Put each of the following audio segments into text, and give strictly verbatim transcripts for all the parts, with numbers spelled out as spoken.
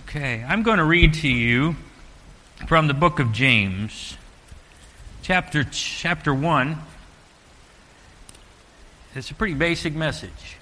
Okay, I'm going to read to you from the book of James, chapter chapter one. It's a pretty basic message.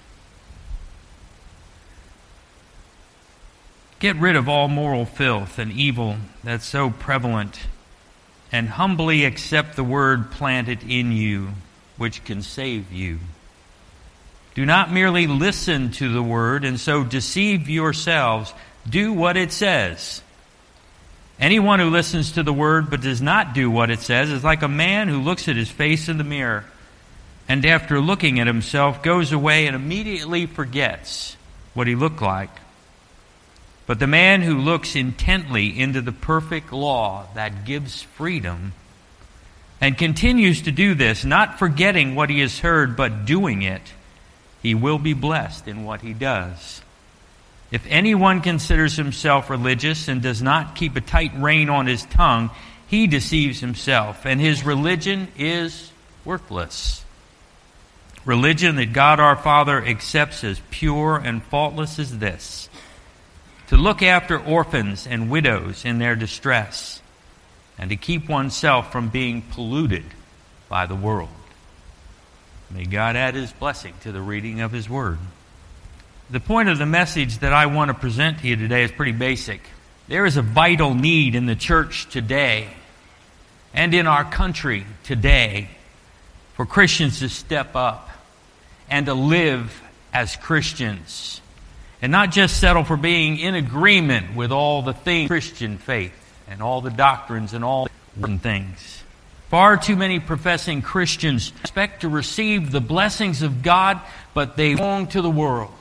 Get rid of all moral filth and evil that's so prevalent, and humbly accept the word planted in you, which can save you. Do not merely listen to the word and so deceive yourselves. Do what it says. Anyone who listens to the word but does not do what it says is like a man who looks at his face in the mirror and after looking at himself goes away and immediately forgets what he looked like. But the man who looks intently into the perfect law that gives freedom and continues to do this, not forgetting what he has heard but doing it, he will be blessed in what he does. If anyone considers himself religious and does not keep a tight rein on his tongue, he deceives himself, and his religion is worthless. Religion that God our Father accepts as pure and faultless is this: to look after orphans and widows in their distress, and to keep oneself from being polluted by the world. May God add His blessing to the reading of His Word. The point of the message that I want to present to you today is pretty basic. There is a vital need in the church today and in our country today for Christians to step up and to live as Christians and not just settle for being in agreement with all the things of Christian faith and all the doctrines and all the things. Far too many professing Christians expect to receive the blessings of God, but they belong to the world.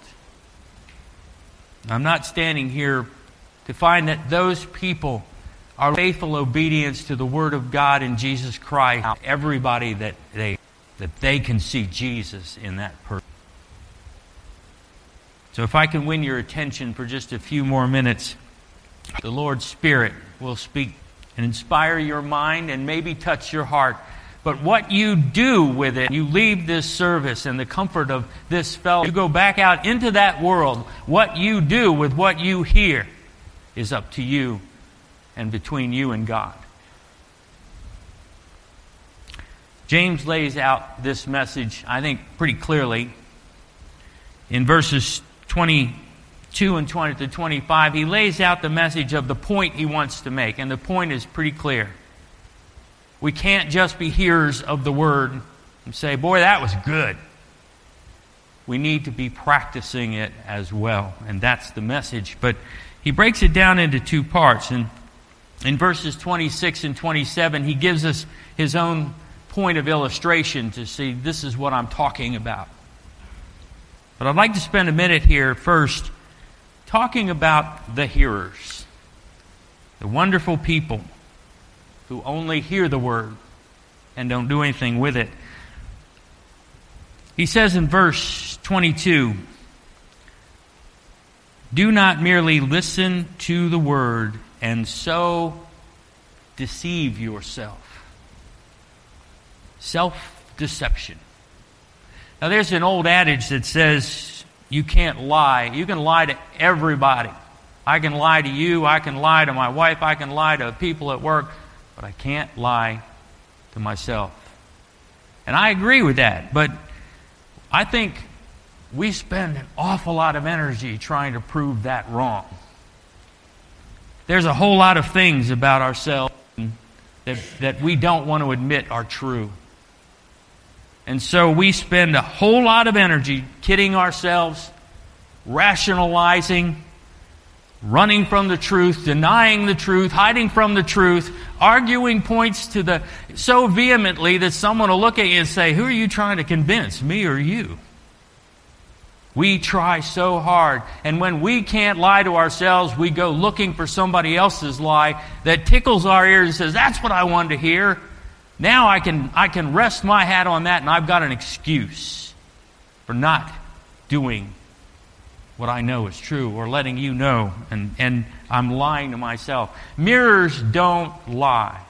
I'm not standing here to find that those people are faithful obedience to the Word of God in Jesus Christ. Everybody that they that they can see Jesus in that person. So if I can win your attention for just a few more minutes, the Lord's Spirit will speak and inspire your mind and maybe touch your heart. But what you do with it, you leave this service and the comfort of this fellowship, you go back out into that world. What you do with what you hear is up to you and between you and God. James lays out this message, I think, pretty clearly. In verses twenty-two and twenty to twenty-five, he lays out the message of the point he wants to make. And the point is pretty clear. We can't just be hearers of the Word and say, boy, that was good. We need to be practicing it as well. And that's the message. But he breaks it down into two parts. And in verses twenty-six and twenty-seven, he gives us his own point of illustration to see this is what I'm talking about. But I'd like to spend a minute here first talking about the hearers, the wonderful people who only hear the Word and don't do anything with it. He says in verse twenty-two, do not merely listen to the Word and so deceive yourself. Self-deception. Now there's an old adage that says you can't lie. You can lie to everybody. I can lie to you. I can lie to my wife. I can lie to people at work. But I can't lie to myself. And I agree with that. But I think we spend an awful lot of energy trying to prove that wrong. There's a whole lot of things about ourselves that, that we don't want to admit are true. And so we spend a whole lot of energy kidding ourselves, rationalizing, running from the truth, denying the truth, hiding from the truth, arguing points to the so vehemently that someone will look at you and say, who are you trying to convince, me or you? We try so hard, and when we can't lie to ourselves, we go looking for somebody else's lie that tickles our ears and says, that's what I wanted to hear. Now I can I can rest my hat on that, and I've got an excuse for not doing what I know is true, or letting you know, and, and I'm lying to myself. Mirrors don't lie.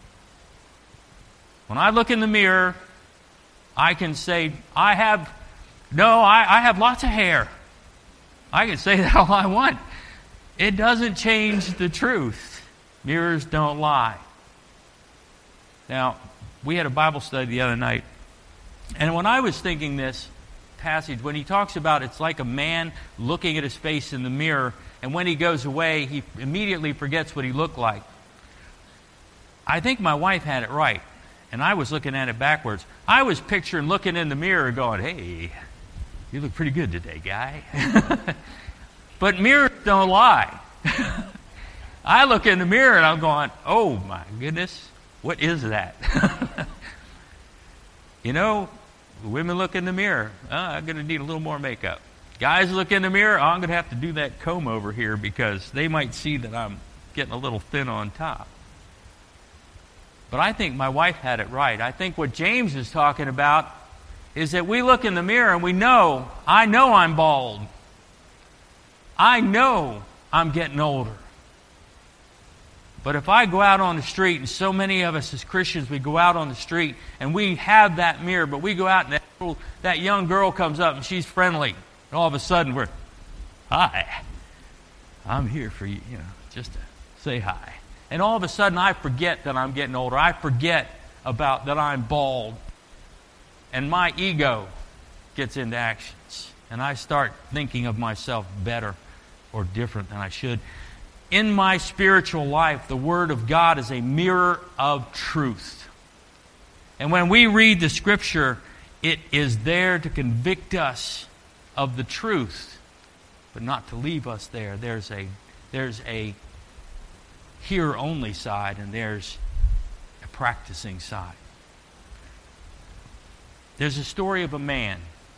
When I look in the mirror, I can say, I have, no, I, I have lots of hair. I can say that all I want. it doesn't change the truth. Mirrors don't lie. Now, we had a Bible study the other night, and when I was thinking this passage, when he talks about it's like a man looking at his face in the mirror, and when he goes away, he immediately forgets what he looked like. I think my wife had it right, and I was looking at it backwards. I was picturing looking in the mirror going, hey, you look pretty good today, guy. But mirrors don't lie. I look in the mirror and I'm going, oh my goodness, what is that? You know, women look in the mirror, oh, I'm going to need a little more makeup. Guys look in the mirror, oh, I'm going to have to do that comb over here because they might see that I'm getting a little thin on top. But I think my wife had it right. I think what James is talking about is that we look in the mirror and we know, I know I'm bald. I know I'm getting older. But if I go out on the street, and so many of us as Christians, we go out on the street and we have that mirror, but we go out and that, little, that young girl comes up and she's friendly. And all of a sudden we're, hi, I'm here for you, you know, just to say hi. And all of a sudden I forget that I'm getting older. I forget about that I'm bald. And my ego gets into actions. And I start thinking of myself better or different than I should. In my spiritual life, the Word of God is a mirror of truth. And when we read the Scripture, it is there to convict us of the truth, but not to leave us there. There's a, there's a hear-only side, and there's a practicing side. There's a story of a man,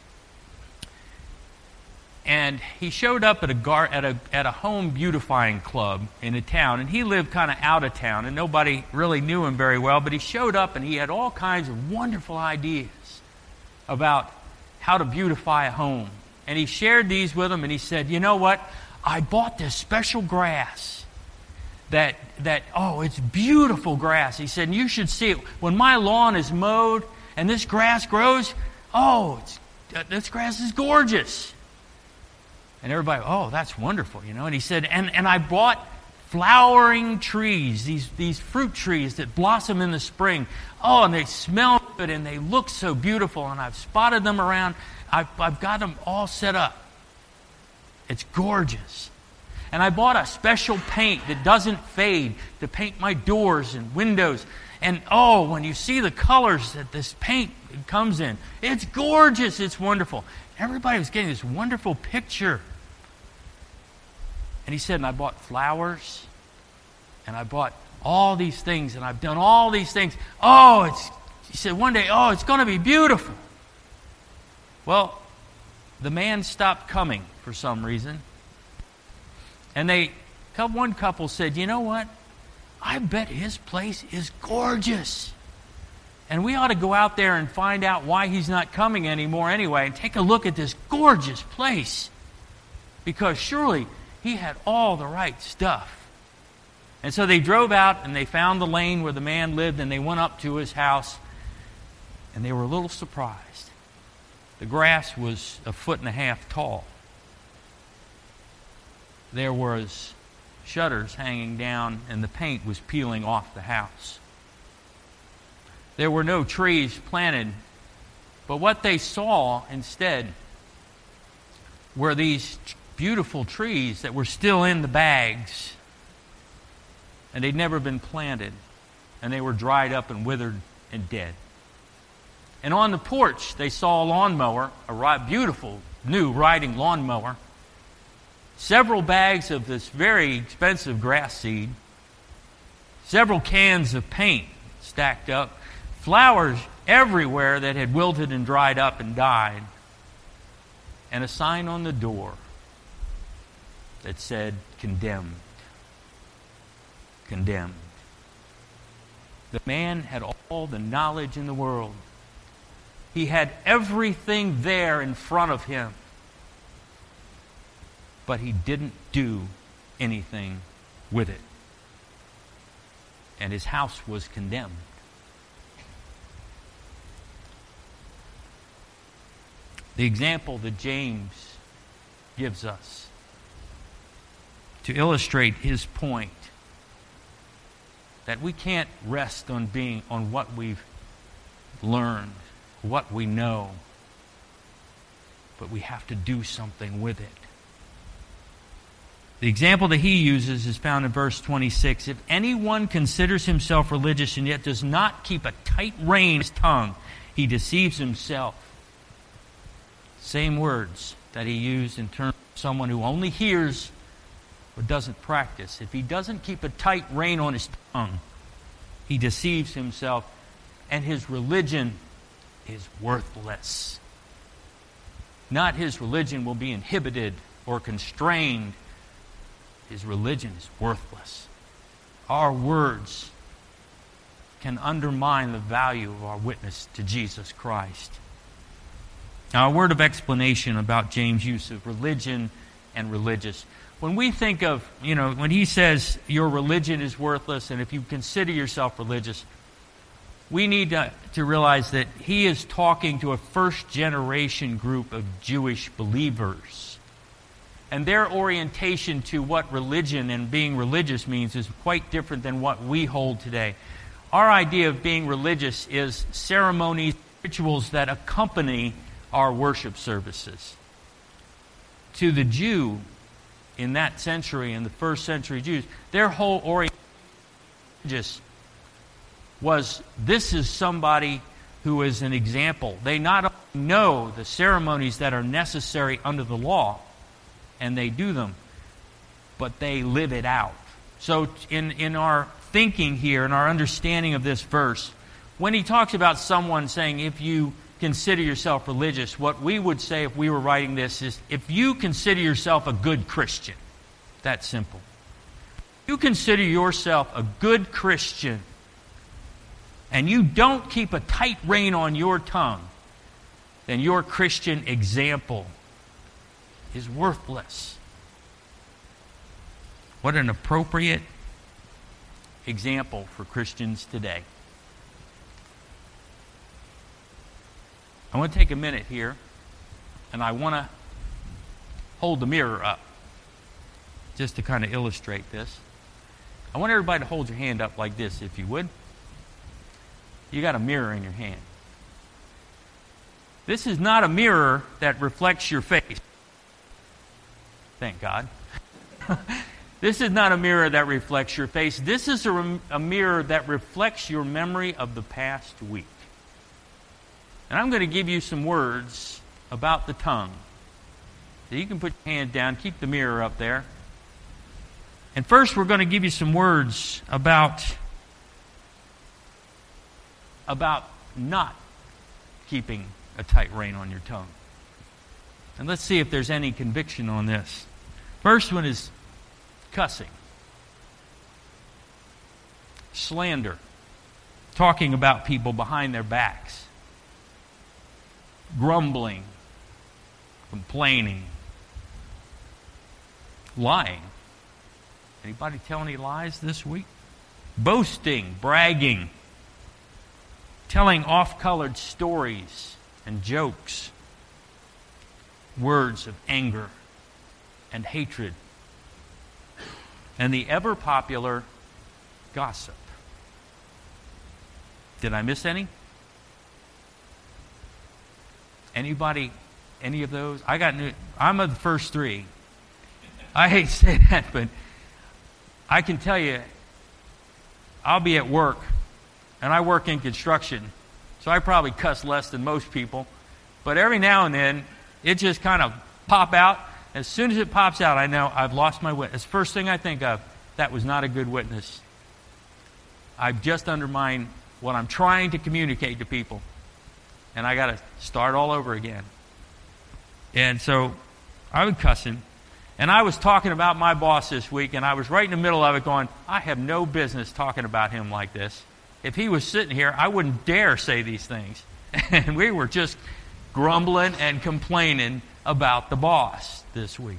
and he showed up at a gar- at a at a home beautifying club in a town, and he lived kind of out of town, and nobody really knew him very well. But he showed up, and he had all kinds of wonderful ideas about how to beautify a home. And he shared these with them, and he said, "You know what? I bought this special grass that that oh, it's beautiful grass." He said, "You should see it when my lawn is mowed and this grass grows. Oh, it's, uh, this grass is gorgeous." And everybody, oh, that's wonderful, you know. And he said, and, and I bought flowering trees, these, these fruit trees that blossom in the spring. Oh, and they smell good and they look so beautiful. And I've spotted them around. I've, I've got them all set up. It's gorgeous. And I bought a special paint that doesn't fade to paint my doors and windows. And oh, when you see the colors that this paint comes in, it's gorgeous, it's wonderful. Everybody was getting this wonderful picture. And he said, and I bought flowers, and I bought all these things, and I've done all these things. Oh, it's, he said one day, oh, it's going to be beautiful. Well, the man stopped coming for some reason. And they, one couple said, you know what? I bet his place is gorgeous. And we ought to go out there and find out why he's not coming anymore anyway, and take a look at this gorgeous place. Because surely he had all the right stuff. And so they drove out and they found the lane where the man lived, and they went up to his house, and they were a little surprised. The grass was a foot and a half tall. There was shutters hanging down, and the paint was peeling off the house. There were no trees planted, but what they saw instead were these beautiful trees that were still in the bags, and they'd never been planted, and they were dried up and withered and dead. And on the porch, they saw a lawnmower, a beautiful new riding lawnmower, several bags of this very expensive grass seed, several cans of paint stacked up, flowers everywhere that had wilted and dried up and died, and a sign on the door that said, condemned. Condemned. The man had all the knowledge in the world. He had everything there in front of him. But he didn't do anything with it. And his house was condemned. The example that James gives us to illustrate his point that we can't rest on being on what we've learned, what we know, but we have to do something with it. The example that he uses is found in verse twenty-six. If anyone considers himself religious and yet does not keep a tight rein on his tongue, he deceives himself. Same words that he used in terms of someone who only hears but doesn't practice. If he doesn't keep a tight rein on his tongue, he deceives himself, and his religion is worthless. Not his religion will be inhibited or constrained. His religion is worthless. Our words can undermine the value of our witness to Jesus Christ. Now, a word of explanation about James' use of religion and religious. When we think of, you know, when he says your religion is worthless and if you consider yourself religious, we need to, to realize that he is talking to a first generation group of Jewish believers. And their orientation to what religion and being religious means is quite different than what we hold today. Our idea of being religious is ceremonies, rituals that accompany our worship services. To the Jew in that century, in the first century Jews, their whole orientation was, this is somebody who is an example. They not only know the ceremonies that are necessary under the law, and they do them, but they live it out. So in, in our thinking here, in our understanding of this verse, when he talks about someone saying, if you consider yourself religious, what we would say if we were writing this is, if you consider yourself a good Christian, that's simple. If you consider yourself a good Christian, and you don't keep a tight rein on your tongue, then your Christian example is worthless. What an appropriate example for Christians today. I want to take a minute here, and I want to hold the mirror up just to kind of illustrate this. I want everybody to hold your hand up like this, if you would. You got a mirror in your hand. This is not a mirror that reflects your face. Thank God. This is not a mirror that reflects your face. This is a, a mirror that reflects your memory of the past week. And I'm going to give you some words about the tongue. So you can put your hand down, keep the mirror up there. And first we're going to give you some words about, about not keeping a tight rein on your tongue. And let's see if there's any conviction on this. First one is cussing. Slander. Talking about people behind their backs. Grumbling. Complaining. Lying. Anybody tell any lies this week? Boasting. Bragging. Telling off-colored stories and jokes. Words of anger and hatred, and the ever-popular gossip. Did I miss any? Anybody, any of those? I got new, I'm of the first three. I hate to say that, but I can tell you, I'll be at work, and I work in construction, so I probably cuss less than most people, but every now and then, it just kind of pop out. As soon as it pops out, I know I've lost my witness. First thing I think of, that was not a good witness. I've just undermined what I'm trying to communicate to people. And I got to start all over again. And so I would cuss him. And I was talking about my boss this week, and I was right in the middle of it going, I have no business talking about him like this. If he was sitting here, I wouldn't dare say these things. And we were just grumbling and complaining about the boss this week.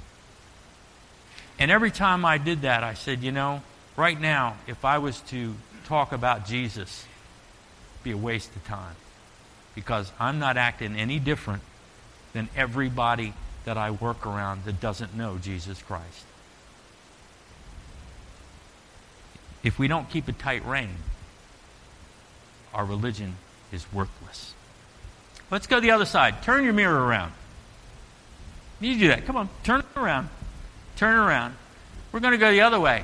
And every time I did that, I said, you know, right now, if I was to talk about Jesus, it'd be a waste of time. Because I'm not acting any different than everybody that I work around that doesn't know Jesus Christ. if we don't keep a tight rein, our religion is worthless. Let's go the other side. Turn your mirror around. You do that. Come on. Turn it around. Turn it around. We're going to go the other way.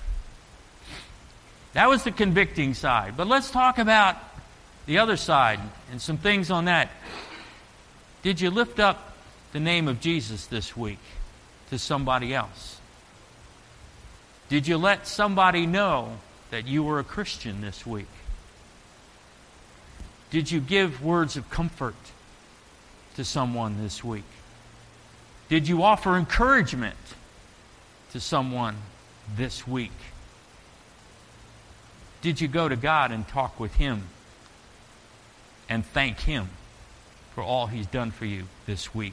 That was the convicting side. But let's talk about the other side and some things on that. Did you lift up the name of Jesus this week to somebody else? Did you let somebody know that you were a Christian this week? Did you give words of comfort to someone this week? Did you offer encouragement to someone this week? Did you go to God and talk with Him and thank Him for all He's done for you this week?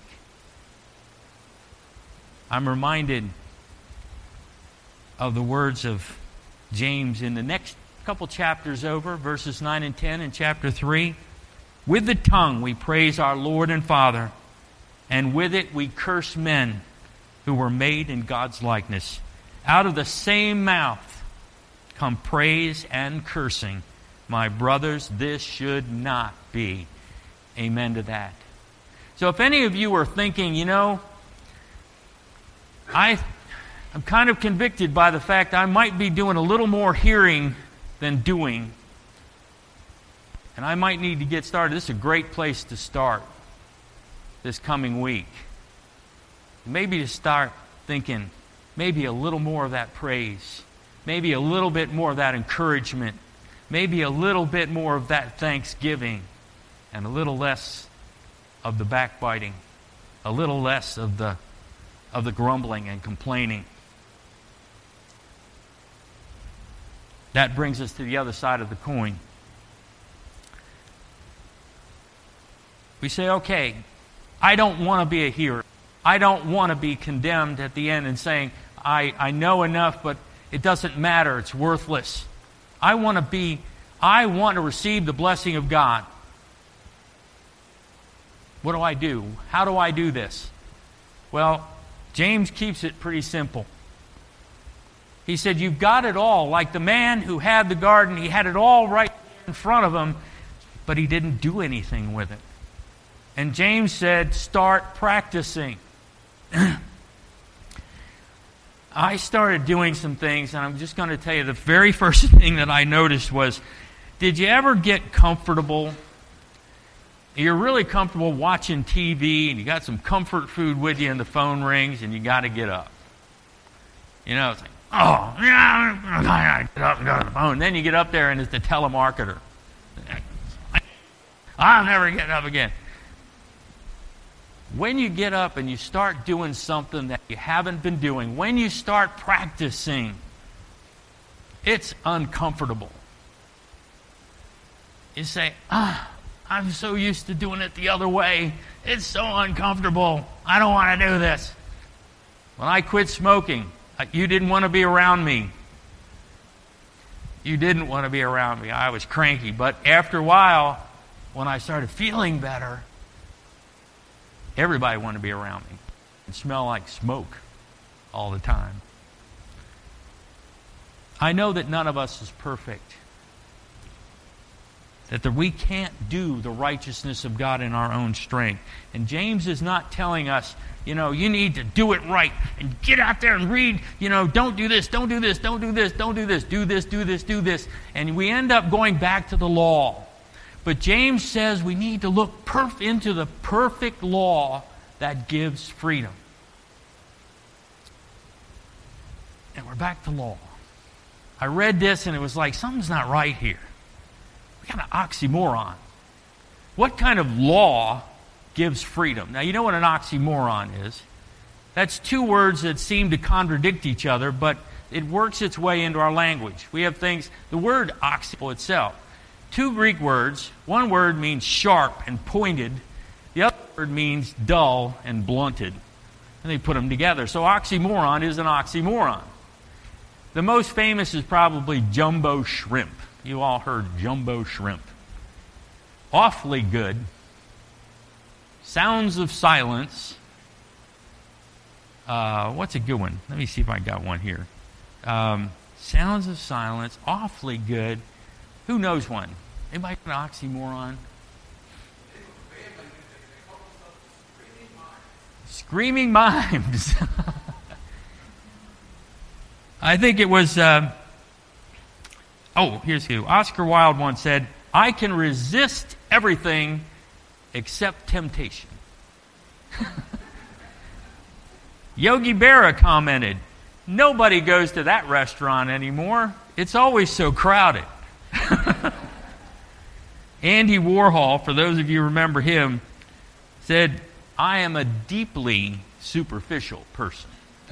I'm reminded of the words of James in the next couple chapters over, verses nine and ten in chapter three. With the tongue we praise our Lord and Father, and with it we curse men who were made in God's likeness. Out of the same mouth come praise and cursing. My brothers, this should not be. Amen to that. So if any of you are thinking, you know, I, I'm kind of convicted by the fact I might be doing a little more hearing than doing, and I might need to get started, this is a great place to start this coming week. Maybe to start thinking maybe a little more of that praise, maybe a little bit more of that encouragement, maybe a little bit more of that thanksgiving, and a little less of the backbiting, a little less of the of the grumbling and complaining. That brings us to the other side of the coin. We say, okay, I don't want to be a hearer. I don't want to be condemned at the end and saying, I, I know enough, but it doesn't matter. It's worthless. I want to be, I want to receive the blessing of God. What do I do? How do I do this? Well, James keeps it pretty simple. He said, you've got it all. Like the man who had the garden, he had it all right in front of him, but he didn't do anything with it. And James said, start practicing. I started doing some things, and I'm just going to tell you, the very first thing that I noticed was, did you ever get comfortable? You're really comfortable watching T V, and you got some comfort food with you, and the phone rings, and you got to get up. You know, it's like, oh, yeah, I gotta get up and go to the phone. And then you get up there, and it's the telemarketer. I'm never getting up again. When you get up and you start doing something that you haven't been doing, when you start practicing, it's uncomfortable. You say, ah, I'm so used to doing it the other way. It's so uncomfortable. I don't want to do this. When I quit smoking, you didn't want to be around me. You didn't want to be around me. I was cranky. But after a while, when I started feeling better, everybody wanted to be around me and smell like smoke all the time. I know that none of us is perfect. That the, we can't do the righteousness of God in our own strength. And James is not telling us, you know, you need to do it right and get out there and read, you know, don't do this, don't do this, don't do this, don't do this, do this, do this, do this. And we end up going back to the law. But James says we need to look perf- into the perfect law that gives freedom. And we're back to law. I read this and it was like, something's not right here. We got an oxymoron. What kind of law gives freedom? Now, you know what an oxymoron is. That's two words that seem to contradict each other, but it works its way into our language. We have things, the word oxy itself. Two Greek words. One word means sharp and pointed. The other word means dull and blunted. And they put them together. So oxymoron is an oxymoron. The most famous is probably jumbo shrimp. You all heard jumbo shrimp. Awfully good. Sounds of silence. Uh, what's a good one? Let me see if I got one here. Um, Sounds of silence, awfully good. Who knows one? Anybody got an oxymoron? Screaming mimes. I think it was, uh, oh, here's who. Oscar Wilde once said, "I can resist everything except temptation." Yogi Berra commented, "Nobody goes to that restaurant anymore. It's always so crowded." Andy Warhol, for those of you who remember him, said, "I am a deeply superficial person."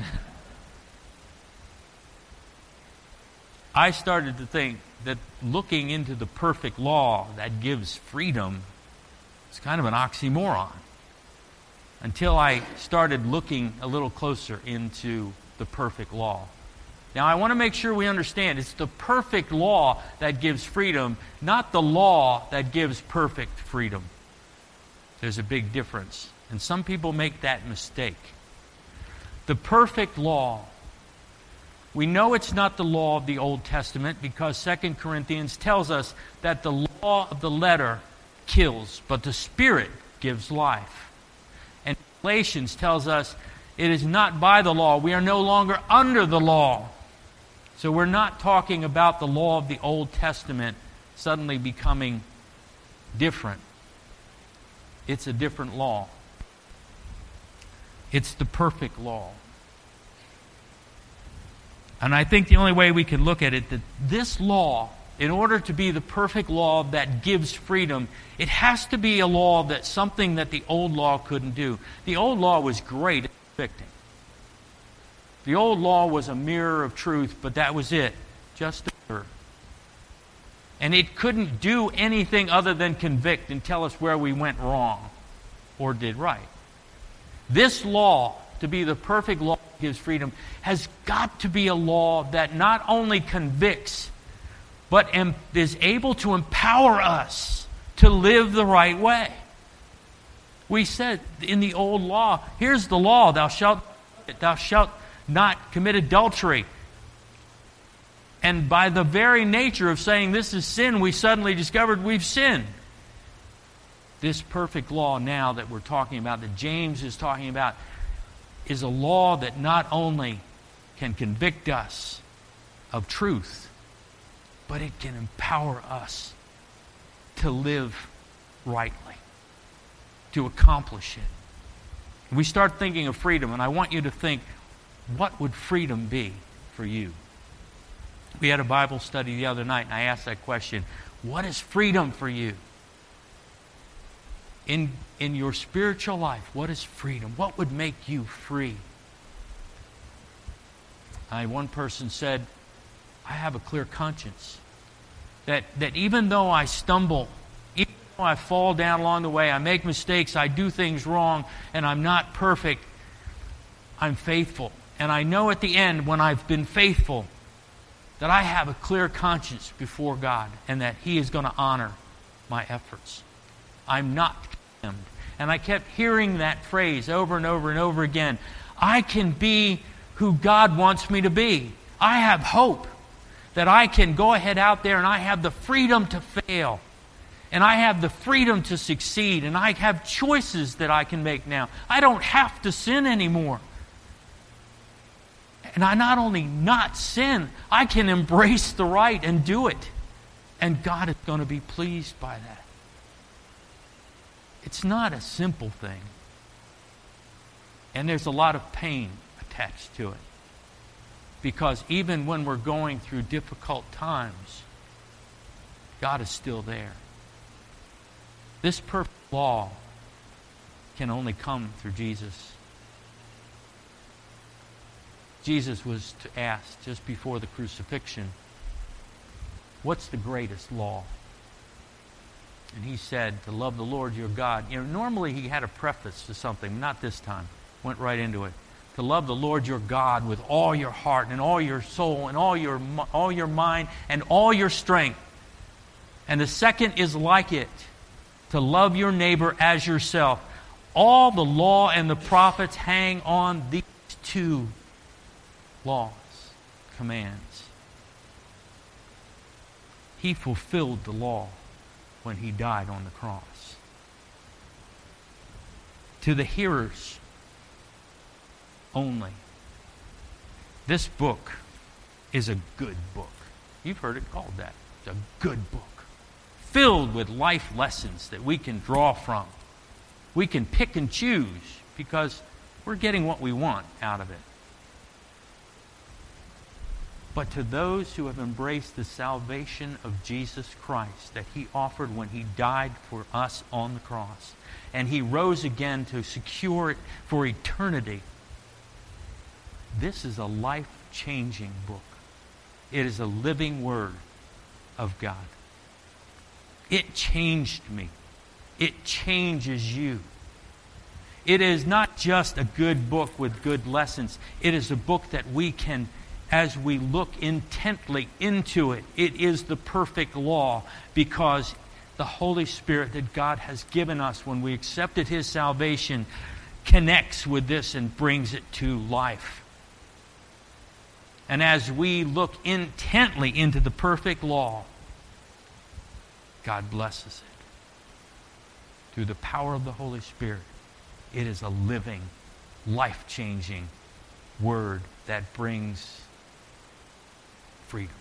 I started to think that looking into the perfect law that gives freedom is kind of an oxymoron, until I started looking a little closer into the perfect law. Now, I want to make sure we understand it's the perfect law that gives freedom, not the law that gives perfect freedom. There's a big difference, and some people make that mistake. The perfect law, we know it's not the law of the Old Testament because Second Corinthians tells us that the law of the letter kills, but the Spirit gives life. And Galatians tells us it is not by the law. We are no longer under the law. So we're not talking about the law of the Old Testament suddenly becoming different. It's a different law. It's the perfect law. And I think the only way we can look at it, that this law, in order to be the perfect law that gives freedom, it has to be a law that's something that the old law couldn't do. The old law was great at convicting. The old law was a mirror of truth, but that was it. Just a mirror. And it couldn't do anything other than convict and tell us where we went wrong or did right. This law, to be the perfect law that gives freedom, has got to be a law that not only convicts, but em- is able to empower us to live the right way. We said in the old law, here's the law, thou shalt, thou shalt not commit adultery. And by the very nature of saying this is sin, we suddenly discovered we've sinned. This perfect law now that we're talking about, that James is talking about, is a law that not only can convict us of truth, but it can empower us to live rightly, to accomplish it. We start thinking of freedom, and I want you to think, what would freedom be for you? We had a Bible study the other night, and I asked that question, what is freedom for you? In, in your spiritual life, what is freedom? What would make you free? I, one person said, I have a clear conscience. That, that even though I stumble, even though I fall down along the way, I make mistakes, I do things wrong, and I'm not perfect, I'm faithful. And I know at the end, when I've been faithful, that I have a clear conscience before God and that He is going to honor my efforts. I'm not condemned. And I kept hearing that phrase over and over and over again. I can be who God wants me to be. I have hope that I can go ahead out there and I have the freedom to fail. And I have the freedom to succeed. And I have choices that I can make now. I don't have to sin anymore. And I not only not sin, I can embrace the right and do it. And God is going to be pleased by that. It's not a simple thing. And there's a lot of pain attached to it. Because even when we're going through difficult times, God is still there. This perfect law can only come through Jesus. Jesus was asked just before the crucifixion, what's the greatest law? And he said, to love the Lord your God. You know, normally he had a preface to something, not this time. Went right into it. To love the Lord your God with all your heart and all your soul and all your, all your mind and all your strength. And the second is like it, to love your neighbor as yourself. All the law and the prophets hang on these two laws, commands. He fulfilled the law when He died on the cross. To the hearers only, this book is a good book. You've heard it called that. It's a good book, filled with life lessons that we can draw from. We can pick and choose because we're getting what we want out of it. But to those who have embraced the salvation of Jesus Christ that He offered when He died for us on the cross, and He rose again to secure it for eternity, this is a life-changing book. It is a living Word of God. It changed me. It changes you. It is not just a good book with good lessons. It is a book that we can, as we look intently into it, it is the perfect law, because the Holy Spirit that God has given us when we accepted His salvation connects with this and brings it to life. And as we look intently into the perfect law, God blesses it. Through the power of the Holy Spirit, it is a living, life-changing Word that brings freedom.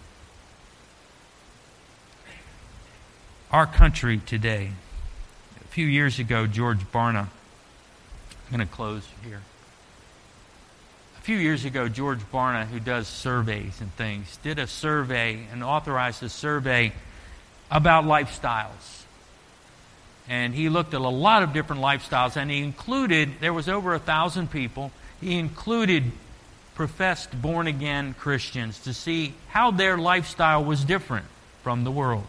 Our country today, a few years ago, George Barna, I'm going to close here. A few years ago, George Barna, who does surveys and things, did a survey and authorized a survey about lifestyles. And he looked at a lot of different lifestyles, and he included, there was over a thousand people, he included professed born-again Christians to see how their lifestyle was different from the world.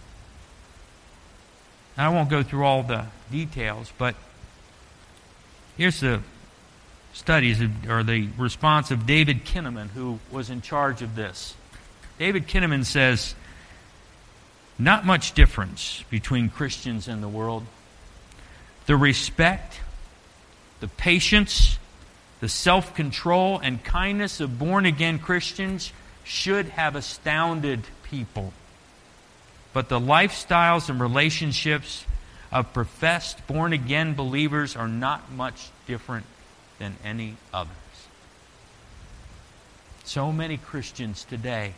And I won't go through all the details, but here's the studies of, or the response of David Kinnaman, who was in charge of this. David Kinnaman says, not much difference between Christians and the world. The respect, the patience, the self-control and kindness of born-again Christians should have astounded people. But the lifestyles and relationships of professed born-again believers are not much different than any others. So many Christians today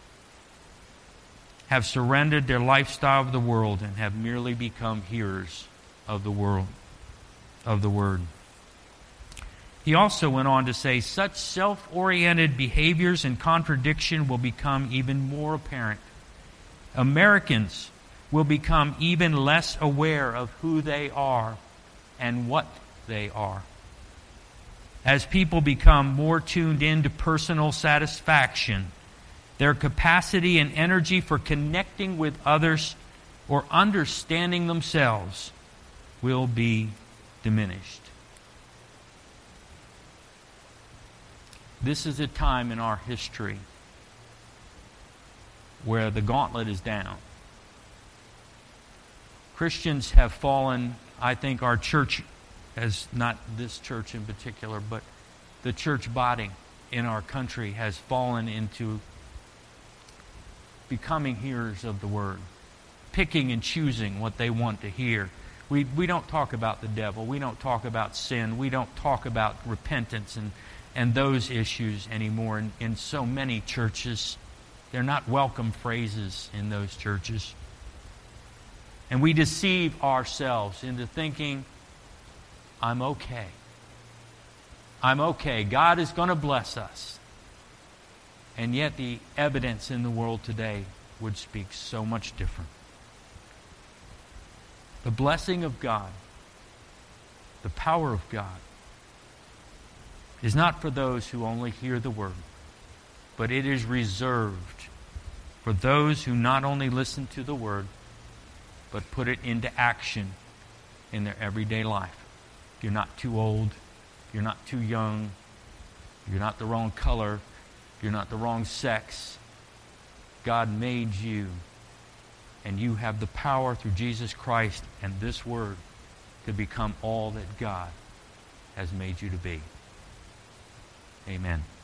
have surrendered their lifestyle of the world and have merely become hearers of the world, of the Word. He also went on to say, such self-oriented behaviors and contradiction will become even more apparent. Americans will become even less aware of who they are and what they are. As people become more tuned in to personal satisfaction, their capacity and energy for connecting with others or understanding themselves will be diminished. This is a time in our history where the gauntlet is down. Christians have fallen. I think our church, as not this church in particular, but the church body in our country has fallen into becoming hearers of the Word, picking and choosing what they want to hear. We we don't talk about the devil. We don't talk about sin. We don't talk about repentance and, and those issues anymore in, in so many churches. They're not welcome phrases in those churches. And we deceive ourselves into thinking, I'm okay. I'm okay. God is going to bless us. And yet the evidence in the world today would speak so much different. The blessing of God, the power of God, is not for those who only hear the Word, but it is reserved for those who not only listen to the Word, but put it into action in their everyday life. You're not too old. You're not too young. You're not the wrong color. You're not the wrong sex. God made you, and you have the power through Jesus Christ and this Word to become all that God has made you to be. Amen.